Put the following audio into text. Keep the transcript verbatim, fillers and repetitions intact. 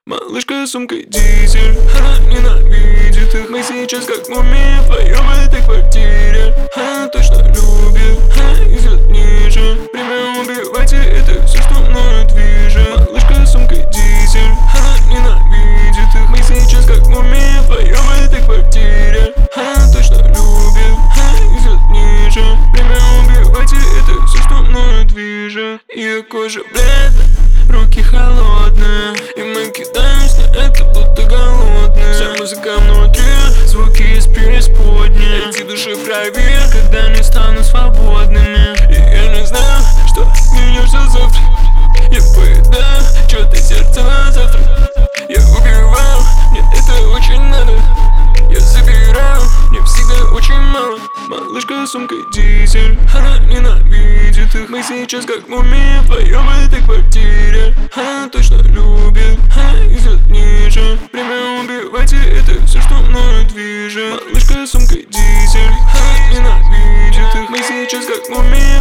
Малышка с сумкой дизель, она ненавидит их. Мы сейчас как мумия вдвоем в этой квартире. Она точно любит, она идет ниже. Время убивайте, это все, что мною движет. Малышка с сумкой дизель, она ненавидит их. Мы сейчас как мумия вдвоем в этой квартире. Она точно любит, она идет ниже. Время убивайте, это все, что мною движет. Ее кожа бледная, руки холодные, и мы кидаемся на это, будто голодные. Вся музыка внутри, звуки из преисподней. Эти души в крови, когда не станут свободными. И я не знаю, что меня ждет завтра. Я поедаю чё-то сердце на завтрак. Я убиваю, мне это очень надо. Я забираю, мне всегда очень мало. Малышка с сумкой дизель, она ненавидит их. Мы сейчас как мумия вдвоем в этой квартире. Она точно любит, она идет ниже. Время убивайте, это все, что мною движет. Малышка с сумкой дизель, она ненавидит их. Мы сейчас как мумия